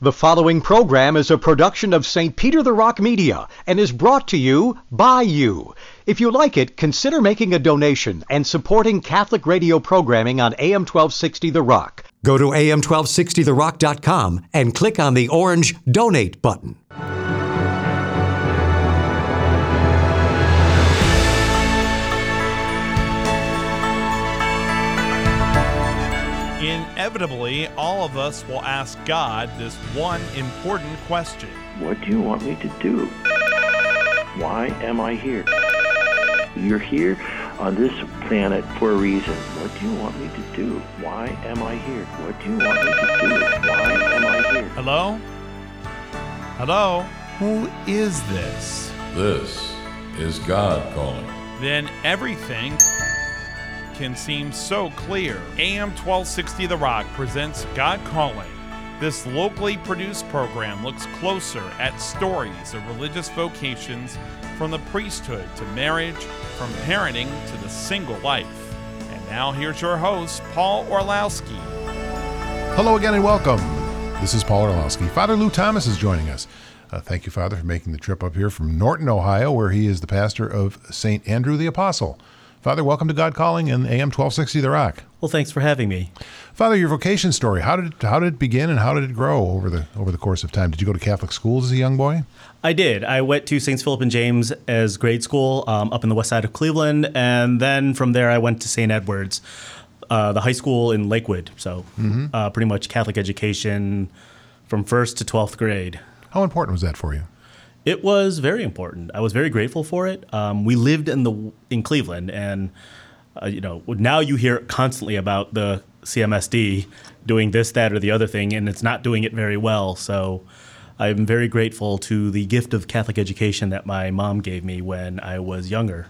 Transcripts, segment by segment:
The following program is a production of St. Peter the Rock Media and is brought to you by you. If you like it, consider making a donation and supporting Catholic radio programming on AM 1260 The Rock. Go to am1260therock.com and click on the orange Donate button. Inevitably, all of us will ask God this one important question. What do you want me to do? Why am I here? You're here on this planet for a reason. What do you want me to do? Why am I here? What do you want me to do? Why am I here? Hello? Hello? Who is this? This is God calling. Then everything can seem so clear. AM 1260 The Rock presents God Calling. This locally produced program looks closer at stories of religious vocations, from the priesthood to marriage, from parenting to the single life. And now here's your host, Paul Orlowski. Hello again and welcome. This is Paul Orlowski. Father Lou Thomas is joining us. Thank you, Father, for making the trip up here from Norton, Ohio, where he is the pastor of St. Andrew the Apostle. Father, welcome to God Calling and AM 1260 The Rock. Well, thanks for having me. Father, your vocation story, how did it begin and how did it grow over the course of time? Did you go to Catholic schools as a young boy? I did. I went to St. Philip and James as grade school up in the west side of Cleveland, and then from there I went to St. Edward's, the high school in Lakewood. So pretty much Catholic education from 1st to 12th grade. How important was that for you? It was very important. I was very grateful for it. We lived in Cleveland, and now you hear constantly about the CMSD doing this, that, or the other thing, and it's not doing it very well. So I'm very grateful to the gift of Catholic education that my mom gave me when I was younger.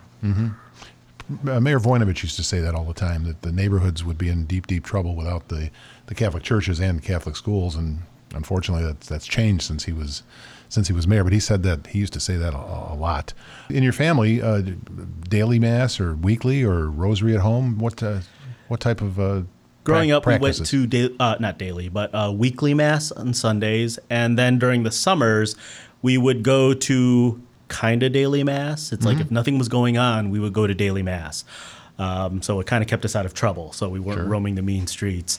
Mm-hmm. Mayor Voinovich used to say that all the time, that the neighborhoods would be in deep, deep trouble without the Catholic churches and Catholic schools, and unfortunately that's changed since he was mayor, but he used to say that a lot. In your family, daily mass or weekly or rosary at home, what type of growing up, practices? We went to not daily, but weekly mass on Sundays, and then during the summers, we would go to kind of daily mass. It's like if nothing was going on, we would go to daily mass. So it kind of kept us out of trouble, so we weren't roaming the mean streets.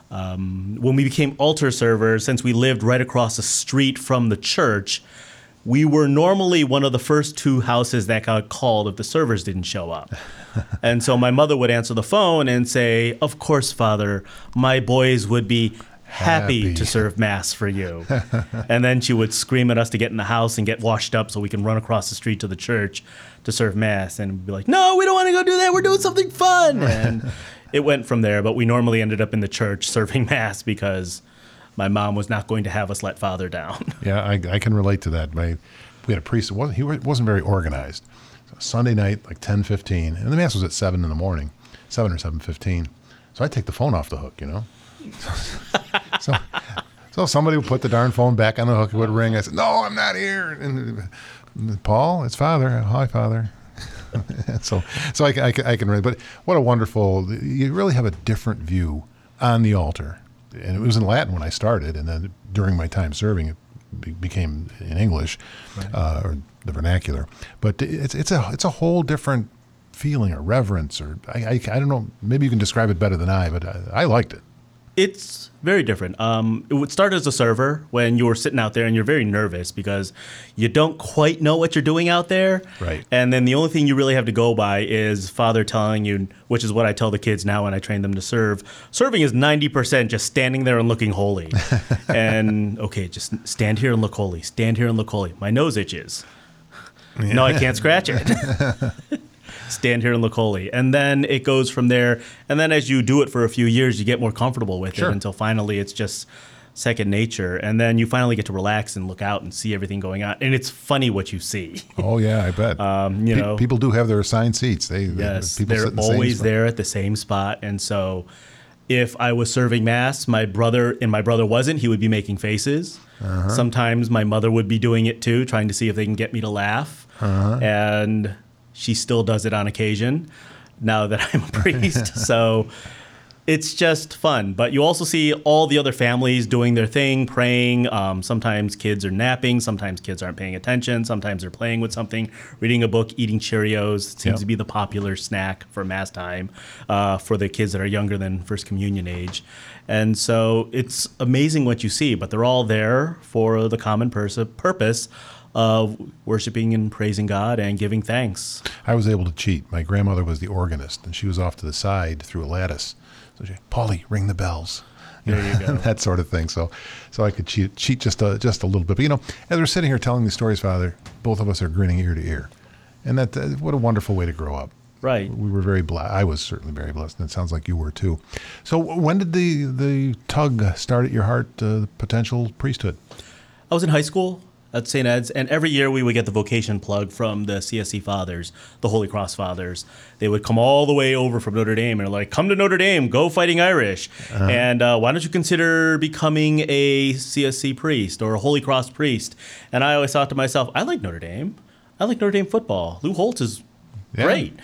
When we became altar servers, since we lived right across the street from the church, we were normally one of the first two houses that got called if the servers didn't show up. And so my mother would answer the phone and say, "Of course, Father, my boys would be happy to serve Mass for you." And then she would scream at us to get in the house and get washed up so we can run across the street to the church to serve Mass. And we'd be like, "No, we don't want to go do that. We're doing something fun." And it went from there, but we normally ended up in the church serving Mass because my mom was not going to have us let Father down. Yeah, I can relate to that. We had a priest, he wasn't very organized. So Sunday night, like 10:15, and the Mass was at 7 in the morning, 7 or 7:15. So I'd take the phone off the hook, So somebody would put the darn phone back on the hook, it would ring. I said, "No, I'm not here." And Paul, it's Father. Hi, Father. So I can really, but what a wonderful, you really have a different view on the altar. And it was in Latin when I started, and then during my time serving, it became in English, or the vernacular. But it's a whole different feeling or reverence, or I don't know, maybe you can describe it better than I, but I liked it. It's very different. It would start as a server when you were sitting out there and you're very nervous because you don't quite know what you're doing out there. Right. And then the only thing you really have to go by is Father telling you, which is what I tell the kids now when I train them to serve. Serving is 90% just standing there and looking holy. And, okay, just stand here and look holy. Stand here and look holy. My nose itches. Yeah. No, I can't scratch it. Stand here and look holy. And then it goes from there. And then as you do it for a few years, you get more comfortable with it until finally it's just second nature. And then you finally get to relax and look out and see everything going on. And it's funny what you see. Oh, yeah, I bet. People do have their assigned seats. They're always there at the same spot. And so if I was serving Mass, my brother wasn't, he would be making faces. Sometimes my mother would be doing it too, trying to see if they can get me to laugh. And she still does it on occasion now that I'm a priest. So It's just fun. But you also see all the other families doing their thing, praying. Sometimes kids are napping. Sometimes kids aren't paying attention. Sometimes they're playing with something, reading a book, eating Cheerios. It seems to be the popular snack for Mass time for the kids that are younger than First Communion age. And so it's amazing what you see. But they're all there for the common purpose of worshiping and praising God and giving thanks. I was able to cheat. My grandmother was the organist, and she was off to the side through a lattice. So she, Paulie, ring the bells. There you go. That sort of thing. So I could cheat just a little bit. But, as we're sitting here telling these stories, Father, both of us are grinning ear to ear. And that what a wonderful way to grow up. Right. We were very blessed. I was certainly very blessed, and it sounds like you were too. So when did the tug start at your heart, the potential priesthood? I was in high school at St. Ed's, and every year we would get the vocation plug from the CSC Fathers, the Holy Cross Fathers. They would come all the way over from Notre Dame and are like, come to Notre Dame, go Fighting Irish. And why don't you consider becoming a CSC priest or a Holy Cross priest? And I always thought to myself, I like Notre Dame. I like Notre Dame football. Lou Holtz is great.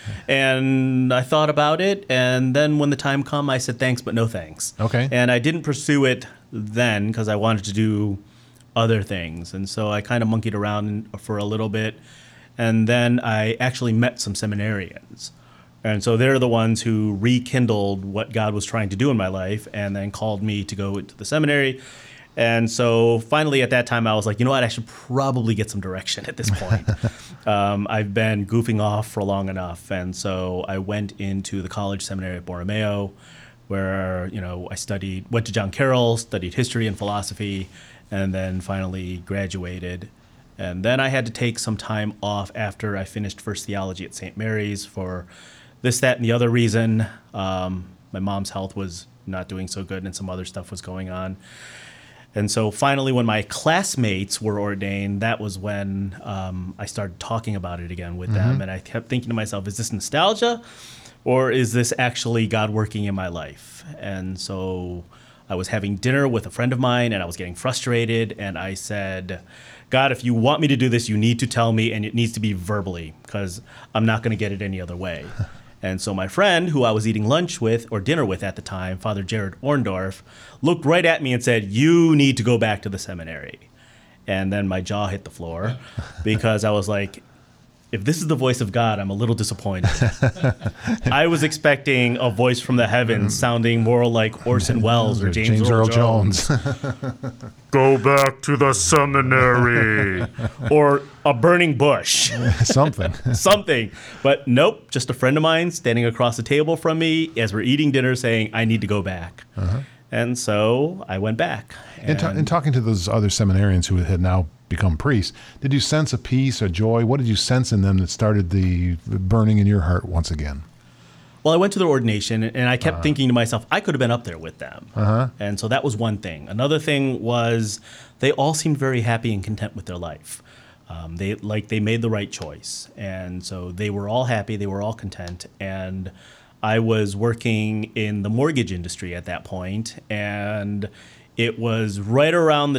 And I thought about it, and then when the time come, I said thanks, but no thanks. Okay. And I didn't pursue it then because I wanted to do other things. And so I kind of monkeyed around for a little bit. And then I actually met some seminarians. And so they're the ones who rekindled what God was trying to do in my life and then called me to go into the seminary. And so finally at that time, I was like, you know what, I should probably get some direction at this point. I've been goofing off for long enough. And so I went into the college seminary at Borromeo, where, I went to John Carroll, studied history and philosophy, and then finally graduated. And then I had to take some time off after I finished First Theology at St. Mary's for this, that, and the other reason. My mom's health was not doing so good and some other stuff was going on. And so finally, when my classmates were ordained, that was when I started talking about it again with them. And I kept thinking to myself, is this nostalgia or is this actually God working in my life? And so I was having dinner with a friend of mine and I was getting frustrated. And I said, God, if you want me to do this, you need to tell me, and it needs to be verbally because I'm not going to get it any other way. And so my friend, who I was eating lunch with or dinner with at the time, Father Jared Orndorff, looked right at me and said, you need to go back to the seminary. And then my jaw hit the floor because I was like, if this is the voice of God, I'm a little disappointed. I was expecting a voice from the heavens sounding more like Orson Welles or James Earl Jones. Go back to the seminary. Or a burning bush. Something. But nope, just a friend of mine standing across the table from me as we're eating dinner saying, I need to go back. And so I went back. And talking to those other seminarians who had now become priests, did you sense a peace, a joy? What did you sense in them that started the burning in your heart once again? Well, I went to their ordination, and I kept thinking to myself, I could have been up there with them. And so that was one thing. Another thing was they all seemed very happy and content with their life. They made the right choice. And so they were all happy. They were all content. And I was working in the mortgage industry at that point, and it was right around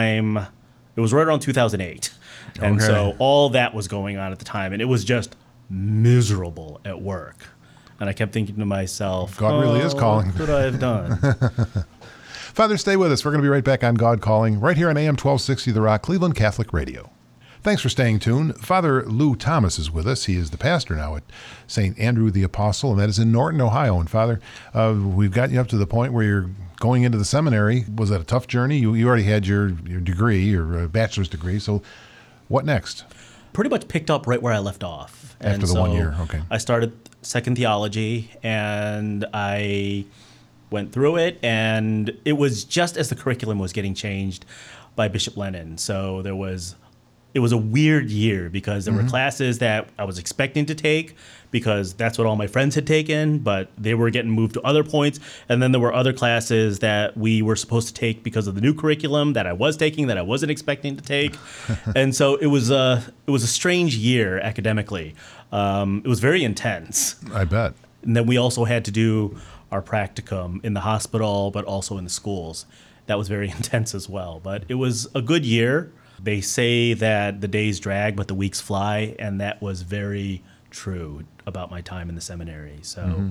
2008. And so all that was going on at the time, and it was just miserable at work. And I kept thinking to myself, God really is calling. What could I have done? Father, stay with us. We're going to be right back on God Calling, right here on AM 1260 The Rock, Cleveland Catholic Radio. Thanks for staying tuned. Father Lou Thomas is with us. He is the pastor now at St. Andrew the Apostle, and that is in Norton, Ohio. And Father, we've gotten you up to the point where you're going into the seminary. Was that a tough journey? You already had your degree, your bachelor's degree. So what next? Pretty much picked up right where I left off. After the 1 year, okay. I started Second Theology, and I went through it, and it was just as the curriculum was getting changed by Bishop Lennon. So it was a weird year because there were classes that I was expecting to take because that's what all my friends had taken, but they were getting moved to other points. And then there were other classes that we were supposed to take because of the new curriculum that I was taking that I wasn't expecting to take. And so it was a strange year academically. It was very intense. I bet. And then we also had to do our practicum in the hospital, but also in the schools. That was very intense as well. But it was a good year. They say that the days drag, but the weeks fly, and that was very true about my time in the seminary. So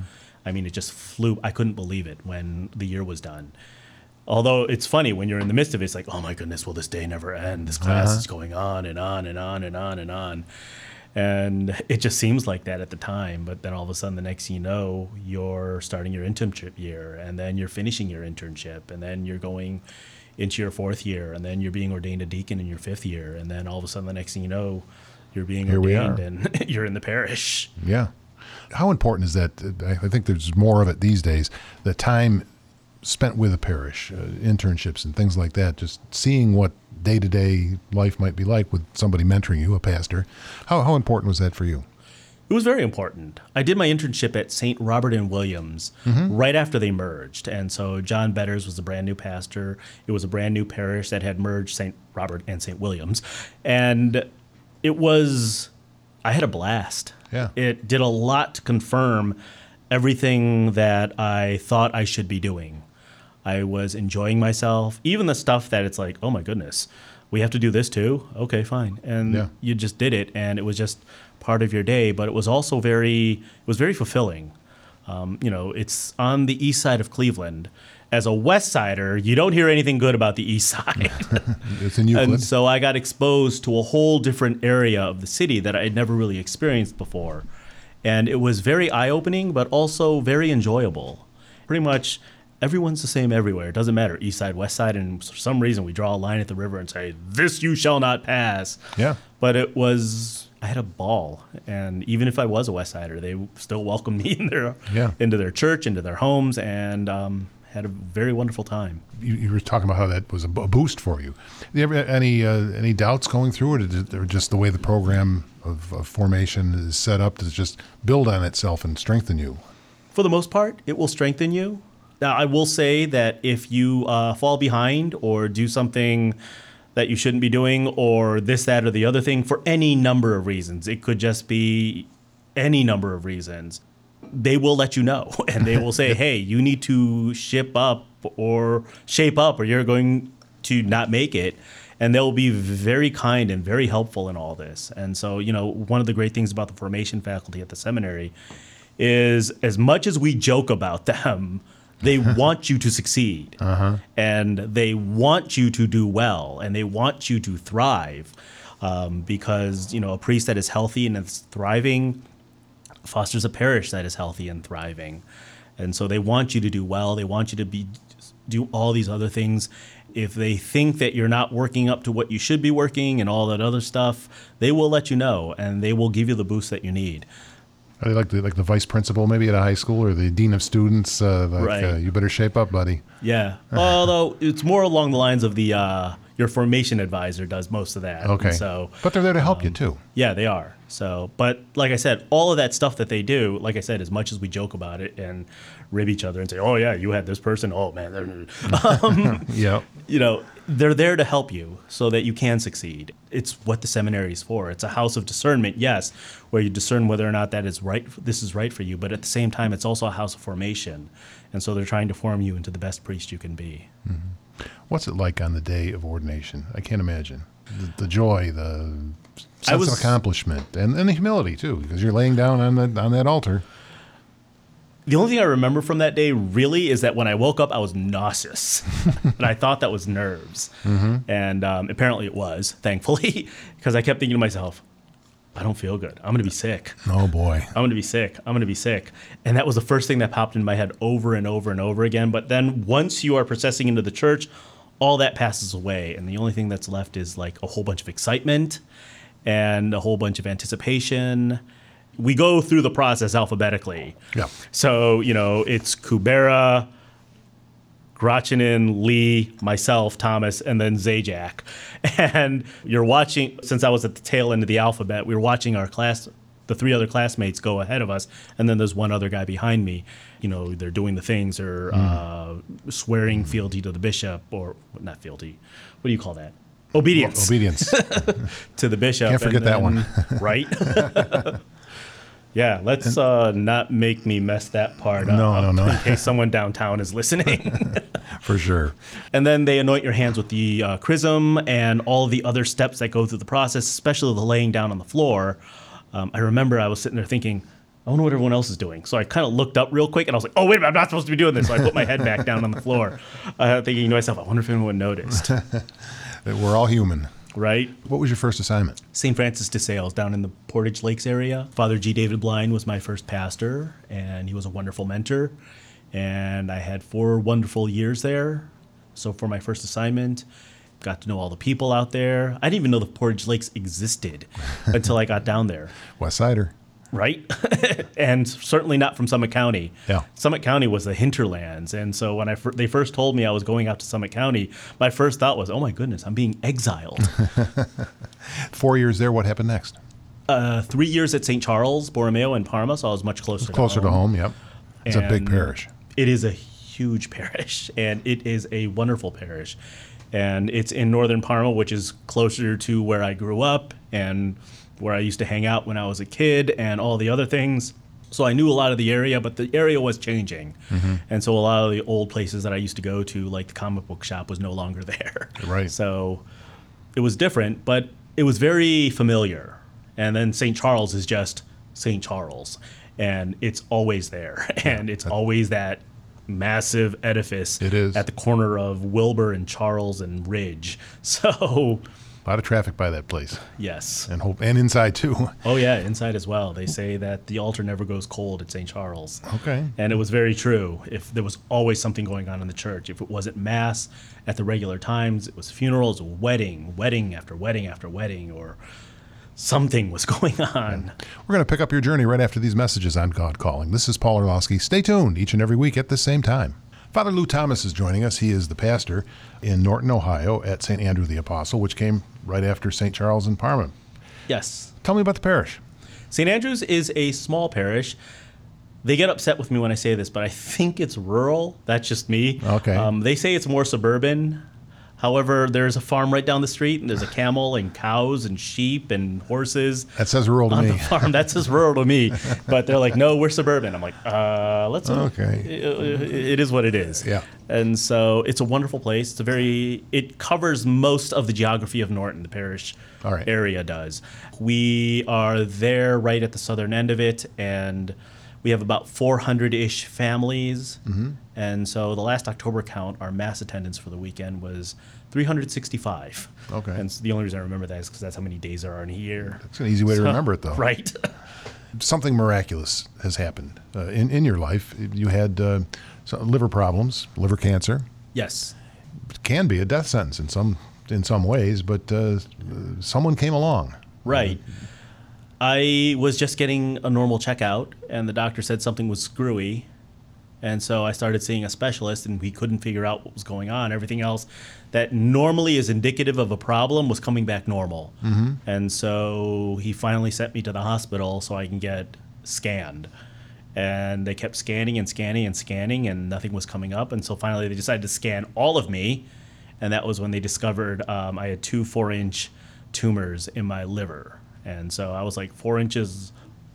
I mean, it just flew. I couldn't believe it when the year was done. Although it's funny when you're in the midst of it, it's like, oh my goodness, will this day never end? This class is going on and on and on and on and on. And it just seems like that at the time. But then all of a sudden, the next thing you know, you're starting your internship year, and then you're finishing your internship, and then you're going into your 4th year, and then you're being ordained a deacon in your 5th year. And then all of a sudden, the next thing you know, you're being ordained and you're in the parish. Yeah. How important is that? I think there's more of it these days. The time spent with a parish, internships and things like that, just seeing what day-to-day life might be like with somebody mentoring you, a pastor. How important was that for you? It was very important. I did my internship at St. Robert and Williams right after they merged. And so John Betters was a brand new pastor. It was a brand new parish that had merged St. Robert and St. Williams. And I had a blast. Yeah. It did a lot to confirm everything that I thought I should be doing. I was enjoying myself, even the stuff that it's like, oh my goodness, we have to do this too? Okay, fine. And you just did it, and it was just part of your day, but it was also very fulfilling. It's on the east side of Cleveland. As a West Sider, you don't hear anything good about the east side. It's in Euclid. And so I got exposed to a whole different area of the city that I had never really experienced before. And it was very eye-opening, but also very enjoyable. Pretty much everyone's the same everywhere. It doesn't matter, east side, west side, and for some reason we draw a line at the river and say, this you shall not pass. Yeah. But I had a ball. And even if I was a West Sider, they still welcomed me into their church, into their homes, and had a very wonderful time. You were talking about how that was a boost for you. Did you ever have any doubts going through it, or just the way the program of formation is set up to just build on itself and strengthen you? For the most part, it will strengthen you. Now, I will say that if you fall behind or do something that you shouldn't be doing, or this, that, or the other thing, for any number of reasons, it could just be any number of reasons, they will let you know. And they will say, hey, you need to shape up or you're going to not make it. And they'll be very kind and very helpful in all this. And so, one of the great things about the formation faculty at the seminary is, as much as we joke about them, they want you to succeed, and they want you to do well, and they want you to thrive, because a priest that is healthy and is thriving fosters a parish that is healthy and thriving, and so they want you to do well. They want you to do all these other things. If they think that you're not working up to what you should be working and all that other stuff, they will let you know, and they will give you the boost that you need. Are they like the vice principal maybe at a high school, or the dean of students? Right. You better shape up, buddy. Yeah. Although it's more along the lines of the your formation advisor does most of that. Okay. And so, but they're there to help you too. Yeah, they are. So, but like I said, all of that stuff that they do, like I said, as much as we joke about it and rib each other and say, "Oh yeah, you had this person. Oh man," Yeah. They're there to help you so that you can succeed. It's what the seminary is for. It's a house of discernment, yes, where you discern whether or not that is right. This is right for you. But at the same time, it's also a house of formation, and so they're trying to form you into the best priest you can be. Mm-hmm. What's it like on the day of ordination? I can't imagine the joy, the sense of accomplishment, and the humility too, because you're laying down on that altar. The only thing I remember from that day really is that when I woke up, I was nauseous, and I thought that was nerves. Mm-hmm. And apparently it was, thankfully, because I kept thinking to myself, I don't feel good. I'm going to be sick. Oh, boy. I'm going to be sick. I'm going to be sick. And that was the first thing that popped in my head over and over and over again. But then once you are processing into the church, all that passes away. And the only thing that's left is like a whole bunch of excitement and a whole bunch of anticipation. We go through the process alphabetically. Yeah. So, it's Kubera, Grachinin, Lee, myself, Thomas, and then Zajac. And you're watching, since I was at the tail end of the alphabet, we were watching our class, the three other classmates go ahead of us, and then there's one other guy behind me. They're doing the things, or swearing fealty to the bishop, or not fealty, what do you call that? Obedience. Obedience. To the bishop. Can't forget that one. Right? Yeah, let's not make me mess that part up. No. In case someone downtown is listening. For sure. And then they anoint your hands with the chrism and all the other steps that go through the process, especially the laying down on the floor. I remember I was sitting there thinking, I wonder what everyone else is doing. So I kind of looked up real quick, and I was like, oh, wait a minute, I'm not supposed to be doing this. So I put my head back down on the floor, thinking to myself, I wonder if anyone noticed. We're all human. Right? What was your first assignment? St. Francis de Sales down in the Portage Lakes area. Father G. David Blind was my first pastor, and he was a wonderful mentor. And I had 4 wonderful years there. So for my first assignment, got to know all the people out there. I didn't even know the Portage Lakes existed until I got down there. West Sider. Right? And certainly not from Summit County. Yeah. Summit County was the hinterlands. And so when they first told me I was going out to Summit County, my first thought was, oh my goodness, I'm being exiled. 4 years there. What happened next? 3 years at St. Charles, Borromeo, and Parma, so I was much closer to home. Yep. It's a big parish. It is a huge parish, and it is a wonderful parish. And it's in northern Parma, which is closer to where I grew up and where I used to hang out when I was a kid and all the other things. So I knew a lot of the area, but the area was changing. Mm-hmm. And so a lot of the old places that I used to go to, like the comic book shop, was no longer there. Right. So it was different, but it was very familiar. And then St. Charles is just St. Charles. And it's always there. And it's always that massive edifice it is. At the corner of Wilbur and Charles and Ridge. So a lot of traffic by that place. Yes. And inside too. Oh yeah, inside as well. They say that the altar never goes cold at St. Charles. Okay. And it was very true. If there was always something going on in the church. If it wasn't mass at the regular times, it was funerals, wedding after wedding after wedding, or something was going on. We're going to pick up your journey right after these messages on God Calling. This is Paul Orlowski. Stay tuned each and every week at the same time. Father Lou Thomas is joining us. He is the pastor in Norton, Ohio at St. Andrew the Apostle, which came right after St. Charles and Parma. Yes. Tell me about the parish. St. Andrews is a small parish. They get upset with me when I say this, but I think it's rural. That's just me. Okay. They say it's more suburban. However, there's a farm right down the street, and there's a camel and cows and sheep and horses. That says rural to on me. The farm. That says rural to me. But they're like, no, we're suburban. I'm like, let's. Okay. It is what it is. Yeah. And so it's a wonderful place. It covers most of the geography of Norton, the parish area does. We are there right at the southern end of it, and we have about 400-ish families. Mm-hmm. And so the last October count, our mass attendance for the weekend was 365. Okay. And so the only reason I remember that is because that's how many days there are in a year. That's an easy way to remember it, though. Right. Something miraculous has happened in your life. You had some liver problems, liver cancer. Yes. It can be a death sentence in some ways, but someone came along. Right. I was just getting a normal checkout, and the doctor said something was screwy. And so I started seeing a specialist, and we couldn't figure out what was going on. Everything else that normally is indicative of a problem was coming back normal. Mm-hmm. And so he finally sent me to the hospital so I can get scanned. And they kept scanning and scanning and scanning, and nothing was coming up. And so finally they decided to scan all of me, and that was when they discovered I had 2 4-inch tumors in my liver. And so I was like, 4 inches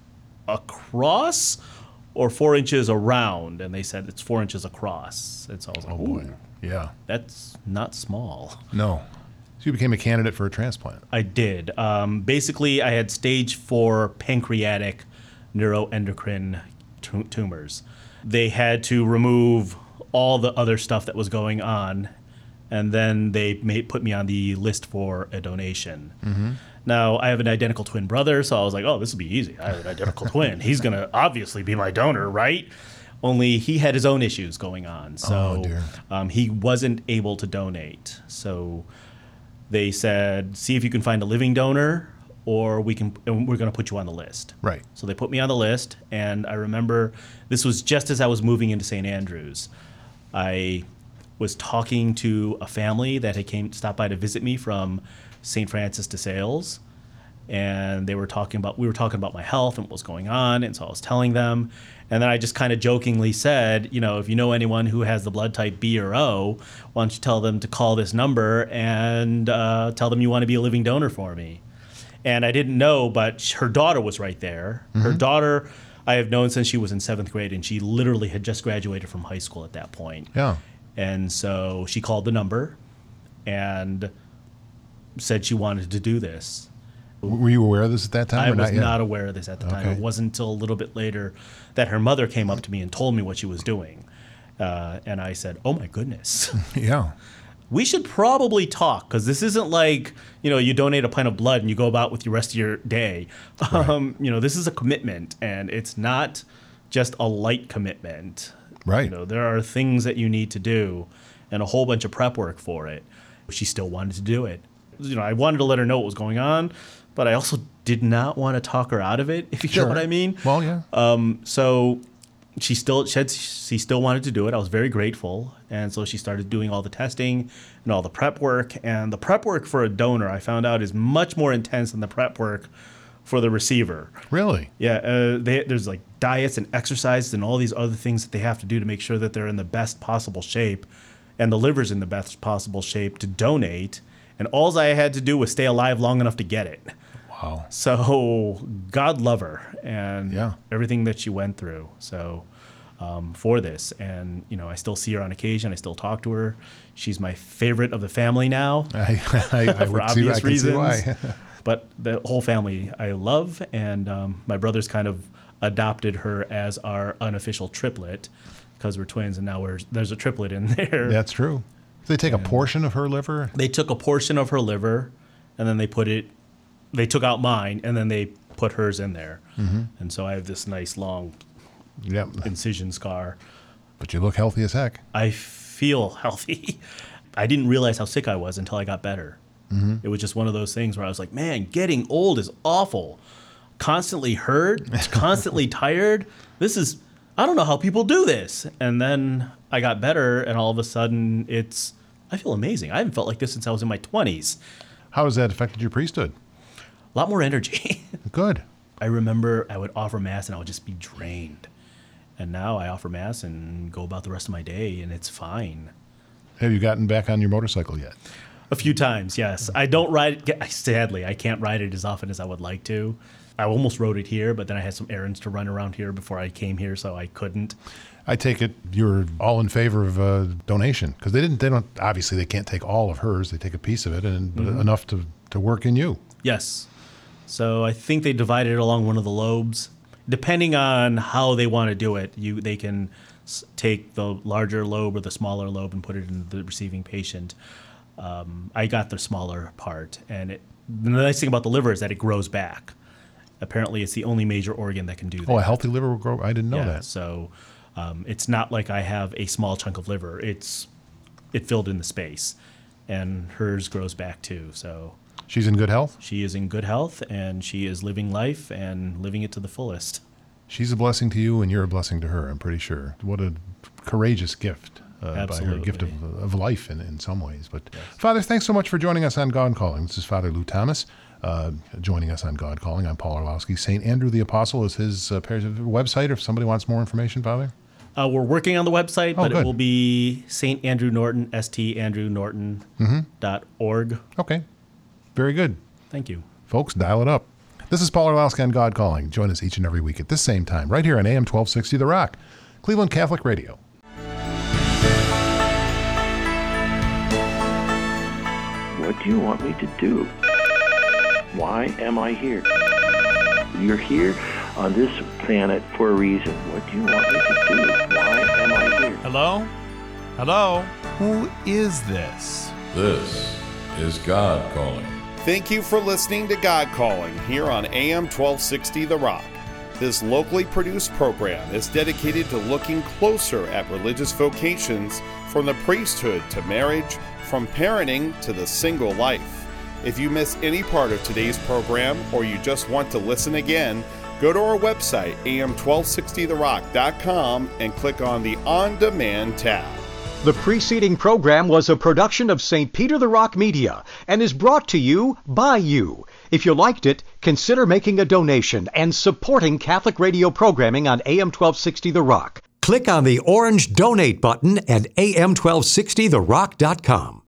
across or 4 inches around? And they said it's 4 inches across. And so I was like, oh boy, yeah, that's not small. No. So you became a candidate for a transplant. I did. Basically, I had stage 4 pancreatic neuroendocrine tumors. They had to remove all the other stuff that was going on, and then they put me on the list for a donation. Mm-hmm. Now, I have an identical twin brother, so I was like, oh, this will be easy. I have an identical twin. He's going to obviously be my donor, right? Only he had his own issues going on, so he wasn't able to donate. So they said, see if you can find a living donor, or we're going to put you on the list. Right. So they put me on the list, and I remember this was just as I was moving into St. Andrews. I was talking to a family that had stopped by to visit me from St. Francis de Sales, and we were talking about my health and what was going on, and so I was telling them, and then I just kind of jokingly said, if you know anyone who has the blood type B or O, why don't you tell them to call this number and tell them you want to be a living donor for me. And I didn't know, but her daughter was right there. Mm-hmm. Her daughter I have known since she was in 7th grade, and she literally had just graduated from high school at that point. Yeah. And so she called the number and said she wanted to do this. Were you aware of this at that time? I or was not, yet? not aware of this at the time. Okay. It wasn't until a little bit later that her mother came up to me and told me what she was doing. And I said, oh my goodness. Yeah. We should probably talk, because this isn't like, you donate a pint of blood and you go about with the rest of your day. Right. This is a commitment, and it's not just a light commitment. Right. There are things that you need to do and a whole bunch of prep work for it. She still wanted to do it. I wanted to let her know what was going on, but I also did not want to talk her out of it, if you know what I mean. Well, yeah. So she still wanted to do it. I was very grateful. And so she started doing all the testing and all the prep work. And the prep work for a donor, I found out, is much more intense than the prep work for the receiver. Really? Yeah. There's like diets and exercises and all these other things that they have to do to make sure that they're in the best possible shape and the liver's in the best possible shape to donate. And all I had to do was stay alive long enough to get it. Wow. So God love her and Yeah. everything that she went through. So for this, and I still see her on occasion. I still talk to her. She's my favorite of the family now, I for would see, obvious I can reasons. see why. But the whole family I love, and my brother's kind of adopted her as our unofficial triplet because we're twins, and now there's a triplet in there. That's true. They take a portion of her liver? They took a portion of her liver, and then they took out mine, and then they put hers in there. Mm-hmm. And so I have this nice long Yep. incision scar. But you look healthy as heck. I feel healthy. I didn't realize how sick I was until I got better. Mm-hmm. It was just one of those things where I was like, man, getting old is awful. Constantly hurt, constantly tired. I don't know how people do this. And then I got better, and all of a sudden I feel amazing. I haven't felt like this since I was in my 20s. How has that affected your priesthood? A lot more energy. Good. I remember I would offer Mass and I would just be drained. And now I offer Mass and go about the rest of my day, and it's fine. Have you gotten back on your motorcycle yet? A few times, yes. I don't ride it. Sadly, I can't ride it as often as I would like to. I almost rode it here, but then I had some errands to run around here before I came here, so I couldn't. I take it you're all in favor of donation, because obviously they can't take all of hers. They take a piece of it, and enough to work in you. Yes. So I think they divided it along one of the lobes. Depending on how they want to do it, they can take the larger lobe or the smaller lobe and put it in the receiving patient. I got the smaller part, and the nice thing about the liver is that it grows back. Apparently, it's the only major organ that can do that. Oh, a healthy liver will grow? I didn't know that. So it's not like I have a small chunk of liver. It filled in the space, and hers grows back too. So she's in good health? She is in good health, and she is living life and living it to the fullest. She's a blessing to you, and you're a blessing to her, I'm pretty sure. What a courageous gift by her, gift of life in some ways. But yes. Father, thanks so much for joining us on God Calling. This is Father Lou Thomas joining us on God Calling. I'm Paul Orlowski. St. Andrew the Apostle is his website, if somebody wants more information, Father. We're working on the website, but good. It will be St. Andrew Norton, standrewnorton.org. Okay. Very good. Thank you. Folks, dial it up. This is Paul Orlowski on God Calling. Join us each and every week at this same time, right here on AM 1260 The Rock, Cleveland Catholic Radio. What do you want me to do? Why am I here? You're here on this planet for a reason. What do you want me to do? Why am I here? Hello? Hello? Who is this? This is God Calling. Thank you for listening to God Calling here on AM 1260 The Rock. This locally produced program is dedicated to looking closer at religious vocations, from the priesthood to marriage, from parenting to the single life. If you miss any part of today's program, or you just want to listen again, go to our website, am1260therock.com, and click on the On Demand tab. The preceding program was a production of St. Peter the Rock Media and is brought to you by you. If you liked it, consider making a donation and supporting Catholic radio programming on AM 1260 The Rock. Click on the orange donate button at am1260therock.com.